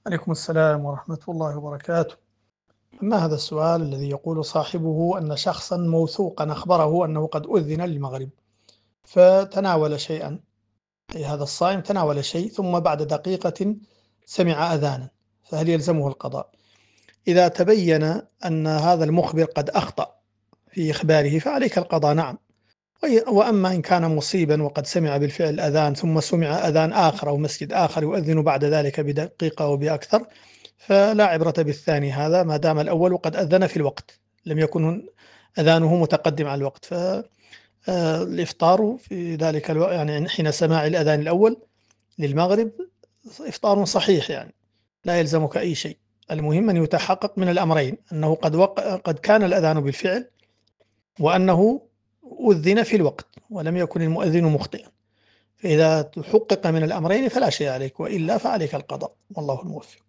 عليكم السلام ورحمة الله وبركاته. أما هذا السؤال الذي يقول صاحبه أن شخصا موثوقا أخبره أنه قد أذن للمغرب فتناول شيئا، أي هذا الصائم تناول شيء ثم بعد دقيقة سمع أذانا، فهل يلزمه القضاء؟ إذا تبين أن هذا المخبر قد أخطأ في إخباره فعليك القضاء، نعم. وأما إن كان مصيبا وقد سمع بالفعل أذان ثم سمع أذان آخر أو مسجد آخر يؤذن بعد ذلك بدقيقة أو بأكثر، فلا عبرة بالثاني هذا ما دام الأول قد أذن في الوقت، لم يكن أذانه متقدم على الوقت. فالإفطار في ذلك الوقت يعني حين سماع الأذان الأول للمغرب إفطار صحيح، يعني لا يلزمك أي شيء. المهم أن يتحقق من الأمرين، أنه قد كان الأذان بالفعل، وأنه أذن في الوقت ولم يكن المؤذن مخطئا. فإذا تحقق من الأمرين فلا شيء عليك، وإلا فعليك القضاء، والله الموفق.